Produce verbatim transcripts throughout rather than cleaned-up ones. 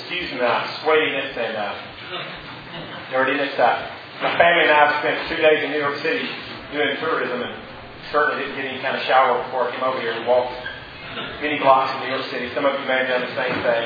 excuse my sweatiness and uh, dirtiness. Uh, my family and I spent two days in New York City doing tourism, and certainly didn't get any kind of shower before I came over here. We walked many blocks in New York City. Some of you may have done the same thing.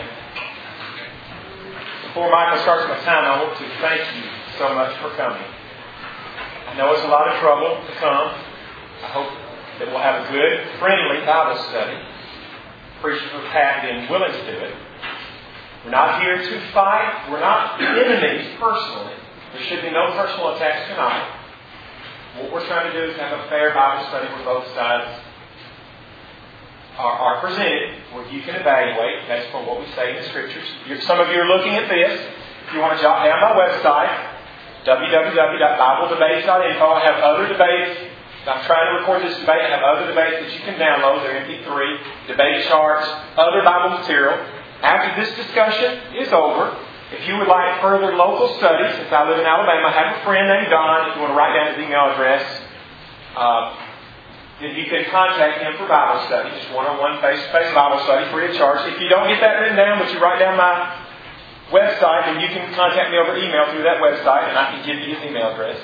Before Michael starts my time, I want to thank you so much for coming. I know it's a lot of trouble to come. I hope that we'll have a good, friendly Bible study. Appreciate for Pat being willing to do it. We're not here to fight. We're not enemies personally. There should be no personal attacks tonight. What we're trying to do is have a fair Bible study where both sides are, are presented, where you can evaluate based on what we say in the Scriptures. You're, some of you are looking at this. If you want to jot down my website, w w w dot bible debates dot info. I have other debates. I'm trying to record this debate. I have other debates that you can download. They're M P three, debate charts, other Bible material. After this discussion is over, if you would like further local studies, since I live in Alabama, I have a friend named Don. If you want to write down his email address, uh, then you can contact him for Bible study. Just one-on-one, face-to-face Bible study, free of charge. If you don't get that written down, but you write down my website, then you can contact me over email through that website, and I can give you his email address.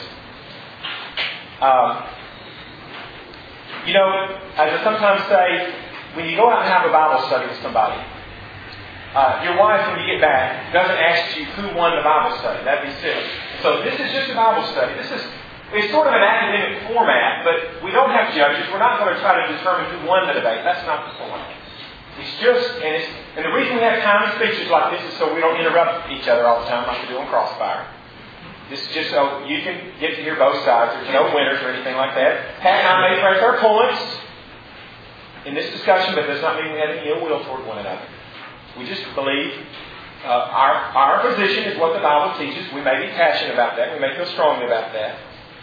Um, you know, as I sometimes say, when you go out and have a Bible study with somebody, uh, your wife, when you get back, doesn't ask you who won the Bible study. That'd be silly. So this is just a Bible study. This is it's sort of an academic format, but we don't have judges. We're not going to try to determine who won the debate. That's not the point. It's just, and, it's, and the reason we have timed speeches like this is so we don't interrupt each other all the time like we do on Crossfire. This is just so you can get to hear both sides. There's no winners or anything like that. Pat and I may press our points in this discussion, but it does not mean we have any ill will toward one another. We just believe uh, our, our position is what the Bible teaches. We may be passionate about that. We may feel strongly about that.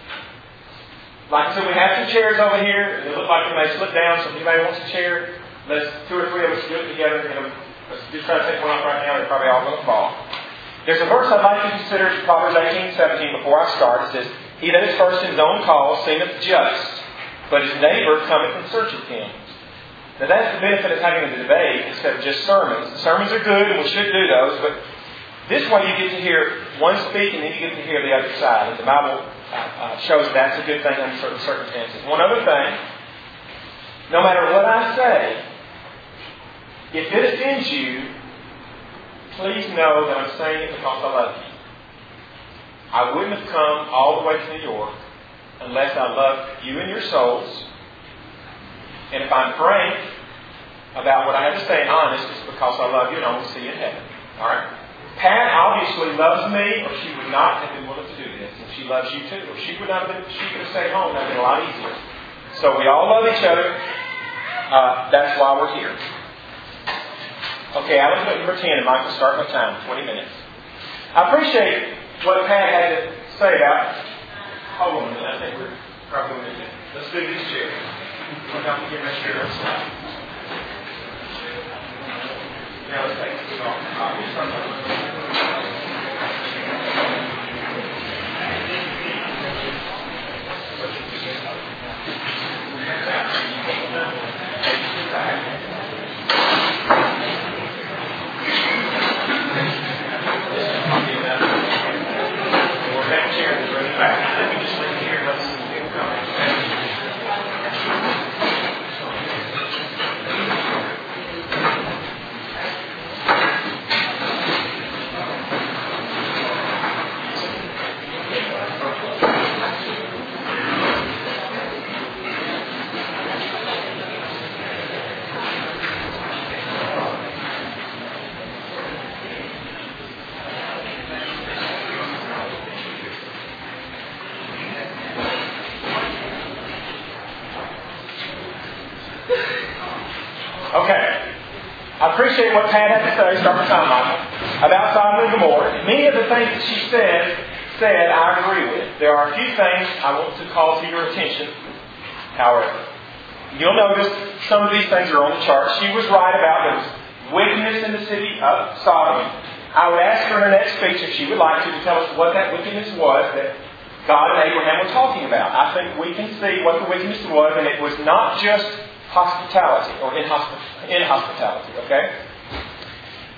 Like I said, we have some chairs over here. They look like they may slip down, so if anybody wants a chair, let's two or three of us do it together. You know, let's just try to take one off right now. They're probably all going to fall. There's a verse I'd like to consider, Proverbs eighteen seventeen, before I start. It says, "He that is first in his own cause seemeth just, but his neighbor cometh in search of him." Now that's the benefit of having a debate instead of just sermons. The sermons are good, and we should do those, but this way you get to hear one speak, and then you get to hear the other side. And the Bible uh, uh, shows that's a good thing under certain circumstances. One other thing, no matter what I say, if it offends you, please know that I'm saying it because I love you. I wouldn't have come all the way to New York unless I loved you and your souls. And if I'm frank about what I have to say and honest, it's because I love you and I want to see you in heaven. Alright? Pat obviously loves me, or she would not have been willing to do this. And she loves you too. Or she would not have been, she could have stayed home. That would have been a lot easier. So we all love each other. Uh, that's why we're here. Okay, Alex, number ten, and Michael, start my time, twenty minutes. I appreciate what Pat had to say about. Hold on a minute, I think we're probably going to do. Let's do these chairs. We're going to get my chair on slide. Now let's take this off. All right, start my appreciate what Pat had to say, start with time, Michael, about Sodom and Gomorrah. Many of the things that she said, said I agree with. There are a few things I want to call to your attention, however. You'll notice some of these things are on the chart. She was right about there was wickedness in the city of Sodom. I would ask her in her next speech, if she would like to, to tell us what that wickedness was that God and Abraham were talking about. I think we can see what the wickedness was, and it was not just hospitality or inhosp- inhospitality, okay?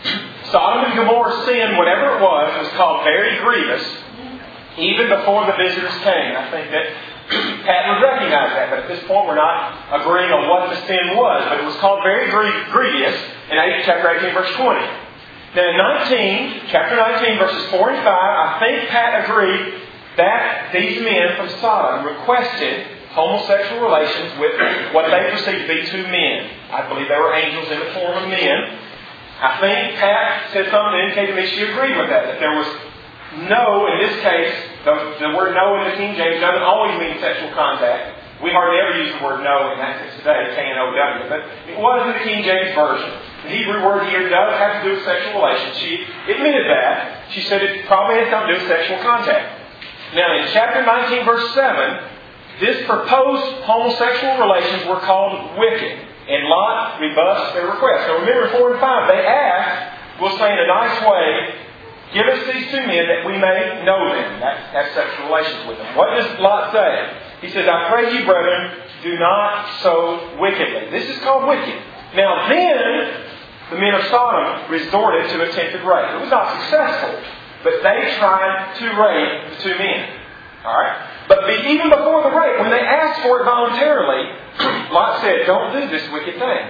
Sodom and Gomorrah's sin, whatever it was, was called very grievous, even before the visitors came. I think that Pat would recognize that, but at this point we're not agreeing on what the sin was. But it was called very grievous in chapter eighteen, verse twenty. Now in nineteen, chapter nineteen, verses four and five, I think Pat agreed that these men from Sodom requested homosexual relations with what they perceived to be two men. I believe they were angels in the form of men. I think Pat said something that indicated to me she agreed with that, that there was no, in this case, the, the word no in the King James doesn't always mean sexual contact. We hardly ever use the word no in that sense today, K N O W, but it was in the King James Version. The Hebrew word here does have to do with sexual relations. She admitted that. She said it probably has something to do with sexual contact. Now, in chapter nineteen, verse seven, this proposed homosexual relations were called wicked. And Lot rebuffed their request. So remember, four and five, they asked, we'll say in a nice way, give us these two men that we may know them. That's, have sexual relations with them. What does Lot say? He says, I pray you, brethren, do not so wickedly. This is called wicked. Now then, the men of Sodom resorted to attempted rape. It was not successful, but they tried to rape the two men. Alright? But be, even before the rape, when they asked for it voluntarily, Lot said, don't do this wicked thing.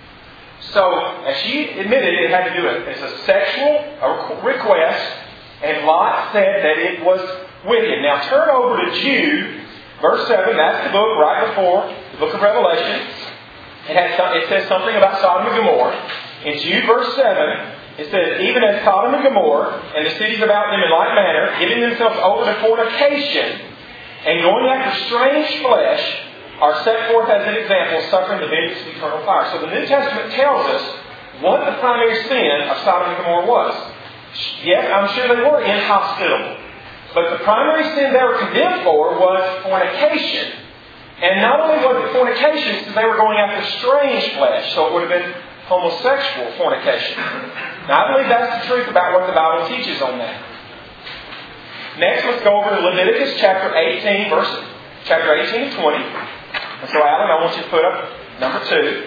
So, as she admitted, it had to do it. It's a sexual request, and Lot said that it was wicked. Now turn over to Jude, verse seven. That's the book right before the book of Revelation. It, has some, it says something about Sodom and Gomorrah. In Jude, verse seven, it says, even as Sodom and Gomorrah and the cities about them in like manner, giving themselves over to fornication and going after strange flesh, are set forth as an example, suffering the vengeance of eternal fire. So the New Testament tells us what the primary sin of Sodom and Gomorrah was. Yes, I'm sure they were inhospitable. But the primary sin they were condemned for was fornication. And not only was it fornication, since they were going after strange flesh, so it would have been homosexual fornication. Now, I believe that's the truth about what the Bible teaches on that. Next, let's go over to Leviticus chapter eighteen, verse chapter eighteen and twenty. And so, Alan, I want you to put up number two.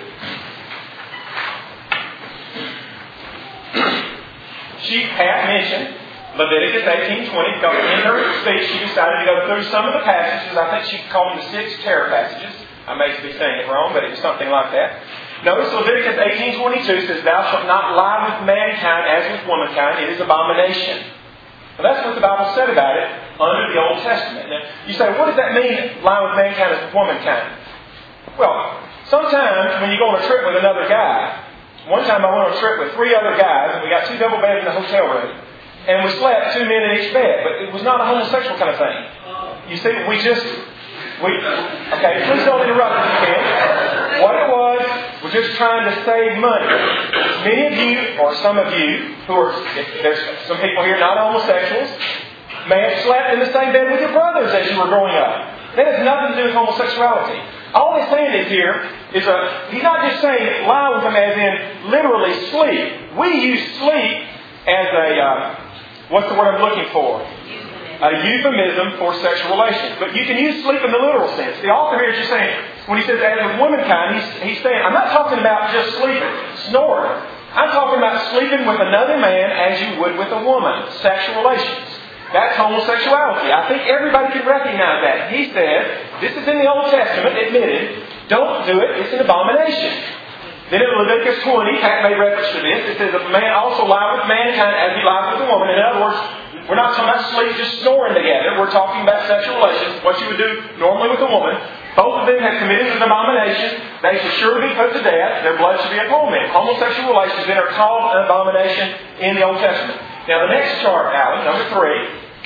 She had mentioned Leviticus eighteen twenty because in her speech she decided to go through some of the passages. I think she called them the six terror passages. I may be saying it wrong, but it was something like that. Notice Leviticus eighteen twenty-two says, thou shalt not lie with mankind as with womankind. It is abomination. Well, that's what the Bible said about it under the Old Testament. Now, you say, what does that mean, lie with mankind as with womankind? Well, sometimes when you go on a trip with another guy, one time I went on a trip with three other guys, and we got two double beds in the hotel room, and we slept two men in each bed, but it was not a homosexual kind of thing. You see, we just, we, okay, please don't interrupt if you can. What it was, we're just trying to save money. Many of you, or some of you, who are, there's some people here not homosexuals, may have slept in the same bed with your brothers as you were growing up. That has nothing to do with homosexuality. All he's saying is here is a, he's not just saying lie with them as in literally sleep. We use sleep as a, uh, what's the word I'm looking for? A euphemism for sexual relations. But you can use sleep in the literal sense. The author here is just saying, when he says as with womankind, he's, he's saying, I'm not talking about just sleeping, snoring. I'm talking about sleeping with another man as you would with a woman. Sexual relations. That's homosexuality. I think everybody can recognize that. He said, this is in the Old Testament, admitted, don't do it, it's an abomination. Then in Leviticus twenty, Pat made reference to this, it says, if a man also lie with mankind as he lies with a woman. In other words, we're not talking about sleep just snoring together. We're talking about sexual relations, what you would do normally with a woman. Both of them have committed an abomination. They should surely be put to death. Their blood should be upon them. Homosexual relations then are called an abomination in the Old Testament. Now the next chart, Alan, number three.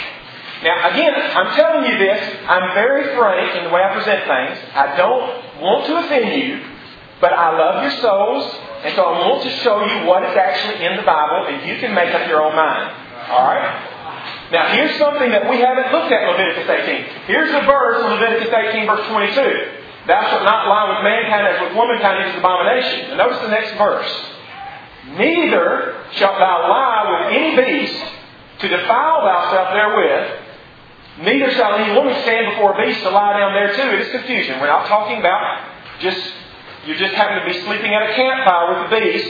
Now again, I'm telling you this. I'm very frank in the way I present things. I don't want to offend you, but I love your souls, and so I want to show you what is actually in the Bible, and you can make up your own mind. All right? Now here's something that we haven't looked at in Leviticus eighteen. Here's a verse in Leviticus eighteen, verse twenty-two. Thou shalt not lie with mankind as with womankind, it is abomination. And notice the next verse. Neither shalt thou lie with any beast to defile thyself therewith. Neither shall any woman stand before a beast to lie down there too. It is confusion. We're not talking about just, you just happen to be sleeping at a campfire with a beast.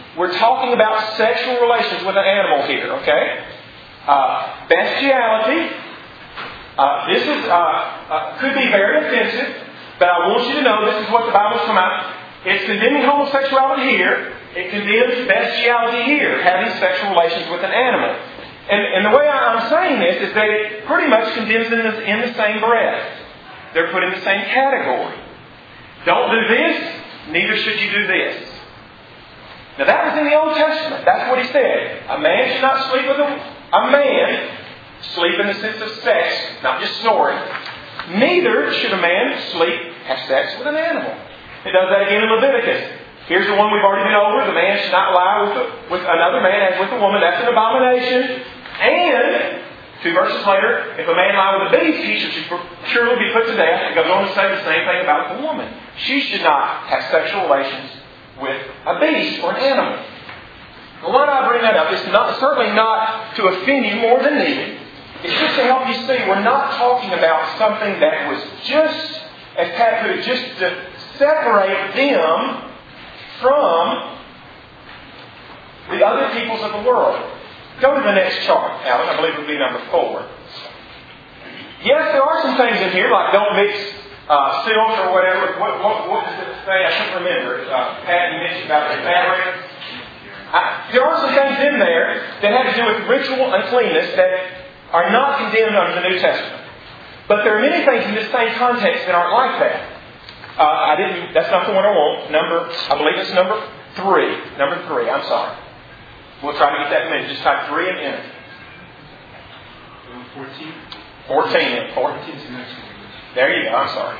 we're talking about sexual relations with an animal here, okay? Uh, bestiality. Uh, this is uh, uh, could be very offensive, but I want you to know this is what the Bible's come out. It's condemning homosexuality here. It condemns bestiality here, having sexual relations with an animal. And, and the way I'm saying this is that it pretty much condemns it in the, in the same breath. They're put in the same category. Don't do this, neither should you do this. Now that was in the Old Testament. That's what he said. A man should not sleep with a, a man, sleep in the sense of sex, not just snoring. Neither should a man sleep, have sex with an animal. It does that again in Leviticus. Here's the one we've already been over. The man should not lie with, a, with another man as with a woman. That's an abomination. And, two verses later, if a man lie with a beast, he should surely be put to death. It goes on to say the same thing about the woman. She should not have sexual relations with a beast or an animal. Well, why do I bring that up? It's not, certainly not to offend you more than needed. It's just to help you see we're not talking about something that was just, as Pat put it, just to separate them from the other peoples of the world. Go to the next chart, Alan. I believe it will be number four. Yes, there are some things in here, like don't mix uh, silk or whatever. What, what, what does it say? I can't remember. Uh, Pat, you mentioned about the fabric. I, there are some things in there that have to do with ritual uncleanness that are not condemned under the New Testament. But there are many things in this same context that aren't like that. Uh, I didn't. That's not the one I want. Number, I believe it's number three. Number three. I'm sorry. We'll try to get that in a minute. Just type three and enter. Fourteen. Fourteen. Fourteen. There you go. I'm sorry.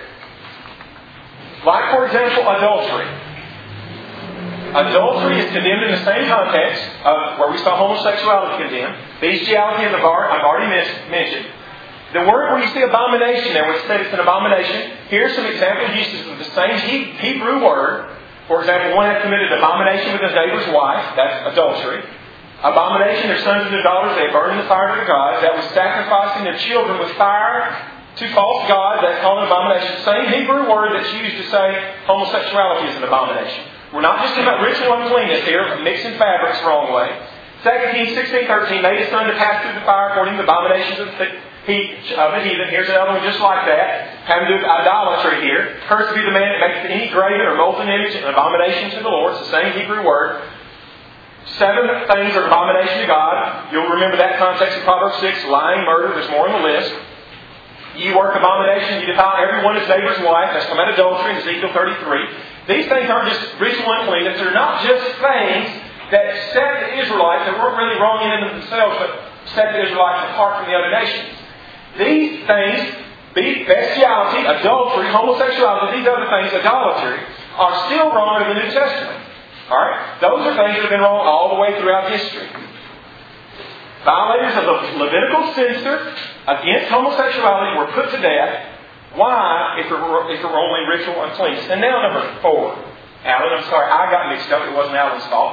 Like, for example, adultery. Adultery is condemned in the same context of where we saw homosexuality condemned. Bestiality, as I've already mentioned. The word where you see abomination there, which said it's an abomination, here's some example uses of the same Hebrew word. For example, one had committed abomination with his neighbor's wife. That's adultery. Abomination, their sons and their daughters, they burn in the fire to their gods. That was sacrificing their children with fire to false gods. That's called an abomination. Same Hebrew word that's used to say homosexuality is an abomination. We're not just talking about ritual uncleanness here, mixing fabrics the wrong way. Second Kings sixteen thirteen, made his son to pass through the fire according to the abominations of the heat of the heathen. Here's another one just like that. Having to do with idolatry here. Cursed be the man that makes any graven or molten image, an abomination to the Lord. It's the same Hebrew word. Seven things are abomination to God. You'll remember that context in Proverbs six. Lying, murder. There's more on the list. You work abomination. You defile everyone his neighbor's wife. That's from adultery in Ezekiel thirty-three. These things aren't just ritual uncleanness. They're not just things that set the Israelites, that weren't really wrong in them themselves, but set the Israelites apart from the other nations. These things, bestiality, adultery, homosexuality, these other things, idolatry, are still wrong in the New Testament. Alright? Those are things that have been wrong all the way throughout history. Violators of the Levitical censor against homosexuality were put to death. Why? If it were, if it were only ritual uncleanness. And now number four. Alan, I'm sorry, I got mixed up. It wasn't Alan's fault.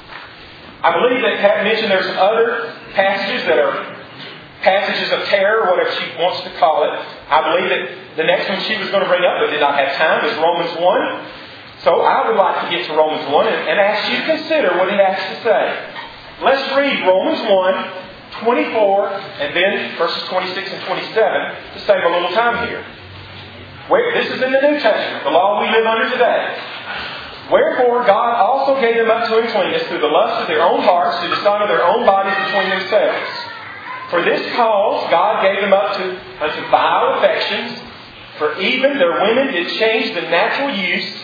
I believe that Pat mentioned there's some other passages that are passages of terror, whatever she wants to call it. I believe that the next one she was going to bring up, but did not have time, is Romans one. So I would like to get to Romans one and, and ask you to consider what it has to say. Let's read Romans one, twenty-four, and then verses twenty-six and twenty-seven to save a little time here. Where, this is in the New Testament, the law we live under today. Wherefore God also gave them up to uncleanness through the lust of their own hearts to dishonor their own bodies between themselves. For this cause God gave them up to unto vile affections, for even their women did change the natural use.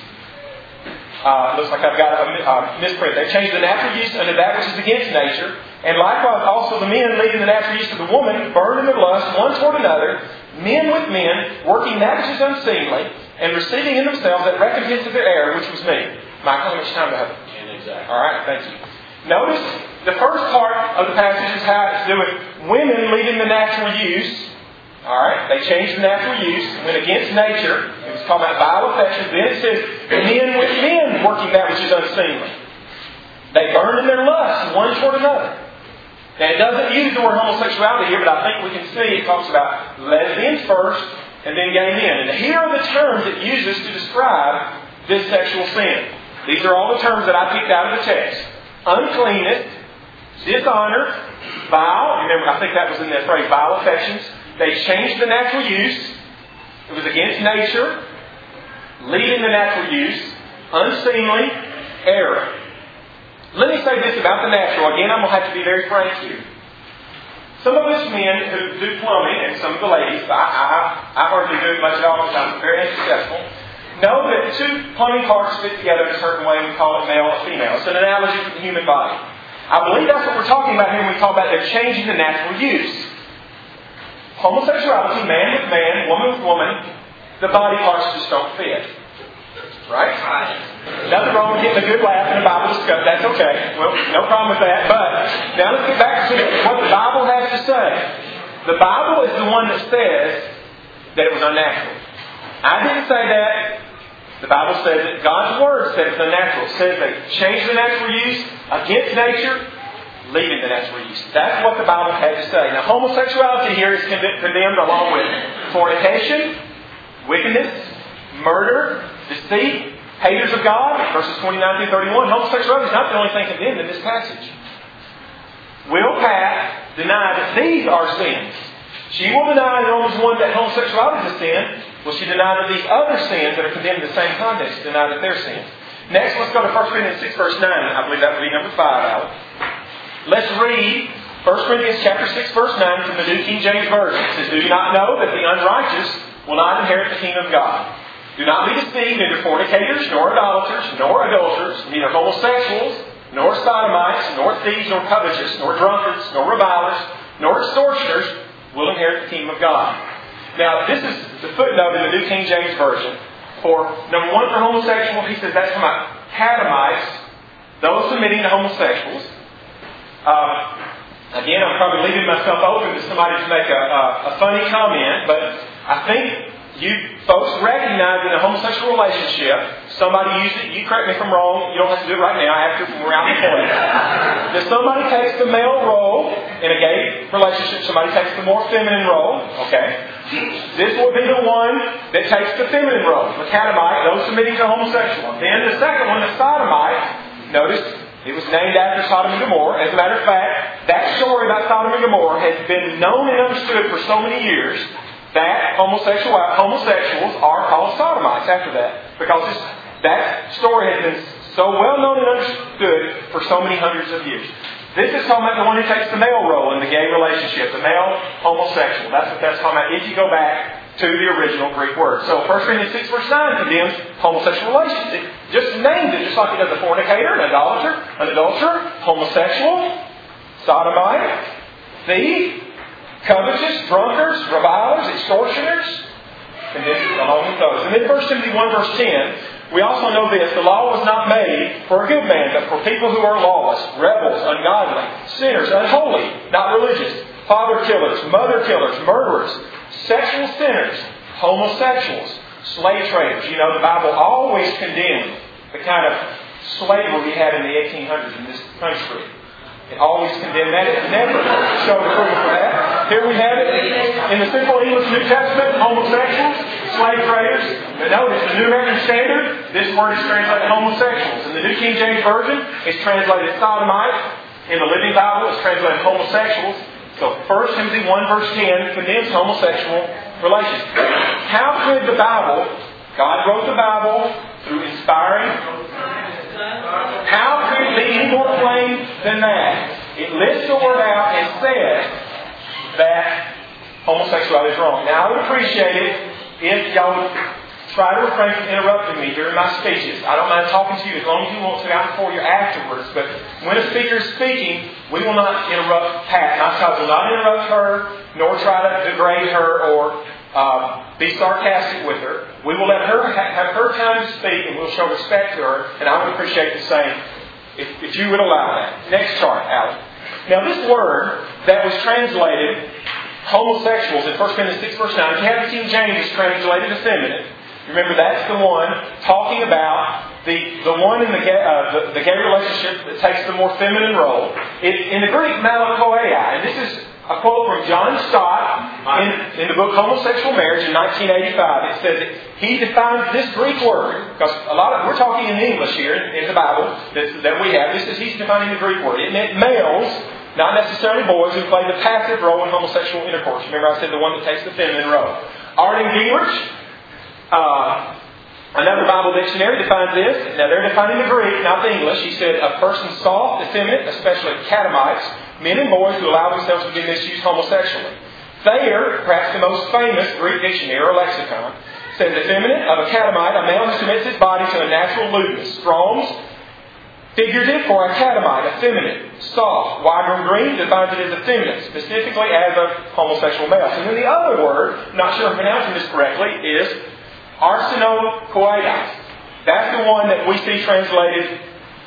Uh, looks like I've got a uh, misprint. They changed the natural use unto that which is against nature. And likewise also the men leading the natural use of the woman burned in their lust one toward another, men with men, working that which is unseemly, and receiving in themselves that recompense of their error, which was me. Michael, how much time do I have? Exactly. All right, thank you. Notice the first part of the passage is how to do with women leading the natural use. All right, they changed the natural use, went against nature. It was called about vile affections. Then it says men with men working that which is unseemly. They burned in their lust one toward another. Now, it doesn't use the word homosexuality here, but I think we can see it talks about lesbians first and then gay men. And here are the terms it uses to describe this sexual sin. These are all the terms that I picked out of the text. Uncleanness, dishonor, vile. Remember, I think that was in that phrase, vile affections. They changed the natural use. It was against nature. Leaving the natural use. Unseemly. Error. Let me say this about the natural. Again, I'm going to have to be very frank here. Some of us men who do plumbing, and some of the ladies, I, I, I hardly do it much at all because I'm very unsuccessful, know that two plumbing parts fit together in a certain way, and we call it male or female. It's an analogy for the human body. I believe that's what we're talking about here when we talk about they're changing the natural use. Homosexuality, man with man, woman with woman, the body parts just don't fit. Right? Nothing wrong with getting a good laugh in a Bible discussion. That's okay. Well, no problem with that. But now let's get back to what the Bible has to say. The Bible is the one that says that it was unnatural. I didn't say that. The Bible says that God's Word said it's unnatural. It says they changed the natural use against nature, leaving the natural use. That's what the Bible had to say. Now, homosexuality here is condemned along with fornication, wickedness, murder, deceit, haters of God, verses twenty-nine through thirty-one. Homosexuality is not the only thing condemned in this passage. Will Pat deny that these are sins? She will deny in Romans one that homosexuality is a sin. Will she deny that these other sins that are condemned in the same context, deny that they're sins? Next, let's go to First Corinthians six, verse nine. I believe that would be number five, Alex. Let's read First Corinthians chapter six, verse nine from the New King James Version. It says, "Do you not know that the unrighteous will not inherit the kingdom of God? Do not be deceived, neither fornicators, nor idolaters, nor adulterers, neither homosexuals, nor sodomites, nor thieves, nor covetous, nor drunkards, nor revilers, nor extortioners will inherit the kingdom of God." Now, this is the footnote in the New King James Version. For, number one, for homosexual, he says that's from catamites, those submitting to homosexuals. Um, again, I'm probably leaving myself open to somebody to make a, a, a funny comment, but I think you folks recognize in a homosexual relationship, somebody used it, you correct me if I'm wrong, you don't have to do it right now, after we're out in the point. That somebody takes the male role in a gay relationship, somebody takes the more feminine role, okay? This will be the one that takes the feminine role, the catamite, those submitting to homosexual. Then the second one, the sodomite, notice it was named after Sodom and Gomorrah. As a matter of fact, that story about Sodom and Gomorrah has been known and understood for so many years that homosexual, homosexuals are called sodomites after that. Because this, that story has been so well known and understood for so many hundreds of years. This is talking about the one who takes the male role in the gay relationship, the male homosexual. That's what that's talking about if you go back to the original Greek word. So First Corinthians six verse nine condemns homosexual relations. It just named it, just like it does a fornicator, an idolater, an adulterer, homosexual, sodomite, thief, covetous, drunkards, revilers, extortioners, condemns along with those. And then First Timothy one verse ten, we also know this, the law was not made for a good man, but for people who are lawless, rebels, ungodly, sinners, unholy, not religious, father killers, mother killers, murderers, sexual sinners, homosexuals, slave traders. You know, the Bible always condemned the kind of slavery we had in the eighteen hundreds in this country. It always condemned that. It never showed approval for that. Here we have it in the simple English New Testament, homosexuals, slave traders. But notice the New American Standard, this word is translated homosexuals. In the New King James Version, it's translated sodomites. In the Living Bible, it's translated homosexuals. So First Timothy one verse ten condemns homosexual relations. How could the Bible, God wrote the Bible through inspiring, how could it be any more plain than that? It lists the word out and says that homosexuality is wrong. Now, I would appreciate it if y'all would try to refrain from interrupting me during my speeches. I don't mind talking to you as long as you want to out before you afterwards. But when a speaker is speaking, we will not interrupt Pat. My child will not interrupt her, nor try to degrade her or uh, be sarcastic with her. We will let her have her time to speak, and we'll show respect to her. And I would appreciate the same if, if you would allow that. Next chart, Alex. Now, this word that was translated homosexuals in First Corinthians six verse nine, if you have the King James, it's translated effeminate. Remember, that's the one talking about the, the one in the gay, uh, the, the gay relationship that takes the more feminine role. It, in the Greek, malakoia, and this is a quote from John Stott. In, in the book Homosexual Marriage in nineteen eighty-five, it says that he defines this Greek word, because a lot of, we're talking in English here in, in the Bible that, that we have. This is, he's defining the Greek word. It meant males, not necessarily boys, who play the passive role in homosexual intercourse. Remember I said the one that takes the feminine role. Arden Gingrich, uh, another Bible dictionary, defines this. Now they're defining the Greek, not the English. He said, a person soft, effeminate, especially catamites, men and boys who allow themselves to be misused homosexually. Thayer, perhaps the most famous Greek dictionary or lexicon, says effeminate of a catamite, a male who submits his body to a natural lewdness. Strong's figurative for a catamite, effeminate, soft. Wygram Green defines it as effeminate, specifically as a homosexual male. And then the other word, not sure I'm pronouncing this correctly, is arsenokoitos. That's the one that we see translated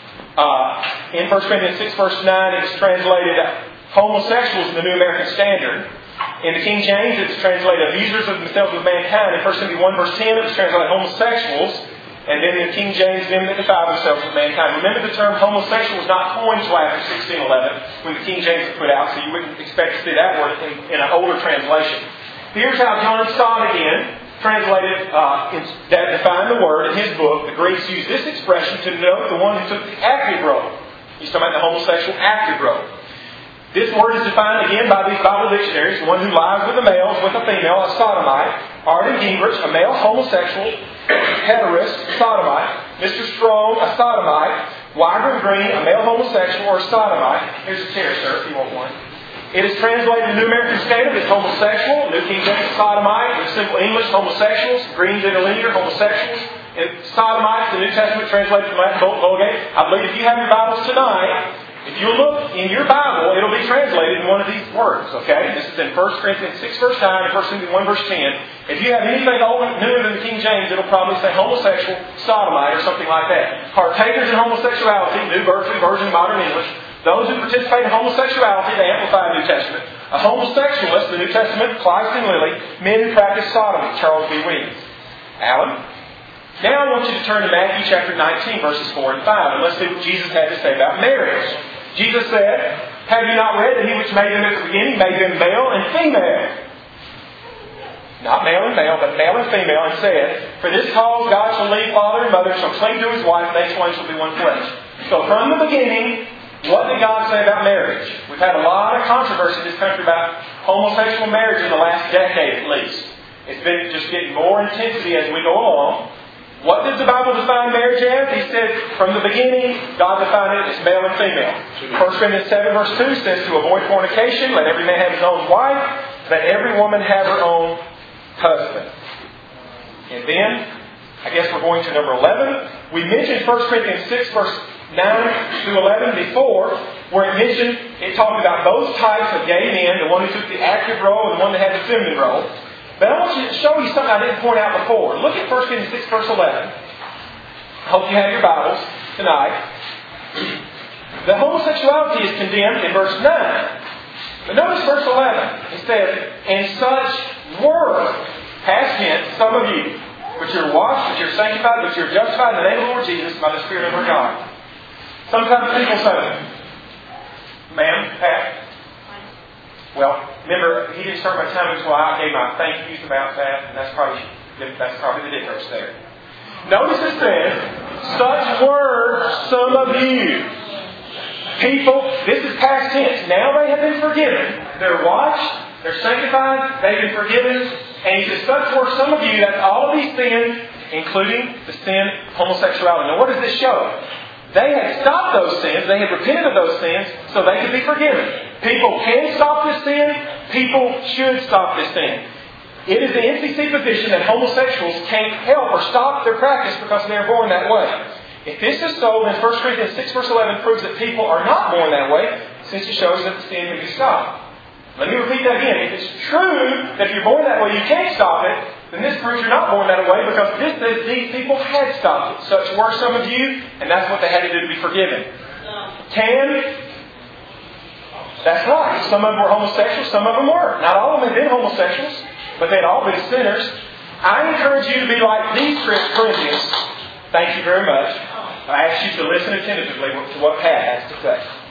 uh, in First Corinthians six, verse nine. It is translated uh, homosexuals in the New American Standard. In the King James, it's translated abusers of themselves with mankind. In First Timothy one, verse ten, it was translated homosexuals. And then in King James, them that defile themselves with mankind. Remember, the term homosexual was not coined until after sixteen eleven, when the King James was put out, so you wouldn't expect to see that word in, in an older translation. Here's how John Stott again translated, uh, in, that defined the word in his book. The Greeks used this expression to denote the one who took the active role. He's talking about the homosexual active role. This word is defined again by these Bible dictionaries. The one who lies with the males, with a female, a sodomite. Arden Gingrich, a male homosexual, heterist, sodomite. Mister Strong, a sodomite. Wygram Green, a male homosexual or a sodomite. Here's a chair, sir, if you want one. It is translated in the New American Standard as homosexual. New King James, sodomite. In simple English, homosexuals. Green's interlinear, homosexuals. And sodomites, the New Testament translated from Latin Vulgate. I believe if you have your Bibles tonight, if you look in your Bible, it'll be translated in one of these words, okay? This is in First Corinthians six, verse nine, and First Timothy one, verse ten. If you have anything older, newer than the King James, it'll probably say homosexual, sodomite, or something like that. Partakers in homosexuality, New Berkeley Version, Modern English. Those who participate in homosexuality, the Amplified New Testament. A homosexualist, the New Testament, Kleist and Lilly. Men who practice sodomy, Charles B. Williams. Alan? Now I want you to turn to Matthew chapter nineteen, verses four and five, and let's see what Jesus had to say about marriage. Jesus said, have you not read that he which made them at the beginning made them male and female? Not male and male, but male and female, and said, for this cause God shall leave father and mother, shall cling to his wife, and they twain shall be one flesh. So from the beginning, what did God say about marriage? We've had a lot of controversy in this country about homosexual marriage in the last decade at least. It's been just getting more intensity as we go along. What does the Bible define marriage as? He said, from the beginning, God defined it as male and female. First Corinthians seven, verse two says, to avoid fornication, let every man have his own wife, let every woman have her own husband. And then, I guess we're going to number eleven. We mentioned First Corinthians six, verse nine through eleven before, where it mentioned, it talked about both types of gay men, the one who took the active role and the one that had the feminine role. But I want to show you something I didn't point out before. Look at First Corinthians six, verse eleven. I hope you have your Bibles tonight. The homosexuality is condemned in verse nine. But notice verse eleven. It says, and such were, past tense, some of you, which are washed, which are sanctified, which are justified in the name of the Lord Jesus by the Spirit of our God. Sometimes people say, ma'am, Pat, well, remember, he didn't start my time until I gave my thank yous about that, and that's probably that's probably the difference there. Notice it says, such were some of you. People, this is past tense. Now they have been forgiven. They're washed, they're sanctified, they've been forgiven. And he says, such were some of you. That's all of these sins, including the sin of homosexuality. Now what does this show? They had stopped those sins. They had repented of those sins so they could be forgiven. People can stop this sin. People should stop this sin. It is the N C C position that homosexuals can't help or stop their practice because they are born that way. If this is so, then First Corinthians six, verse eleven proves that people are not born that way, since it shows that the sin can be stopped. Let me repeat that again. If it's true that if you're born that way, you can't stop it, then this proves you're not born that way, because this says these people had stopped it. Such were some of you, and that's what they had to do to be forgiven. Can? That's right. Some of them were homosexuals, some of them were. Not all of them had been homosexuals, but they had all been sinners. I encourage you to be like these Corinthians. Thank you very much. I ask you to listen attentively to what Pat has to say.